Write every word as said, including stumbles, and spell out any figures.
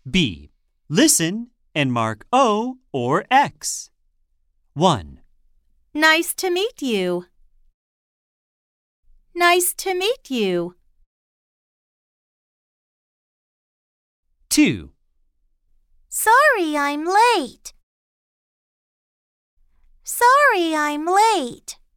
B. Listen and mark O or X. one. Nice to meet you. Nice to meet you. two. Sorry I'm late. Sorry I'm late.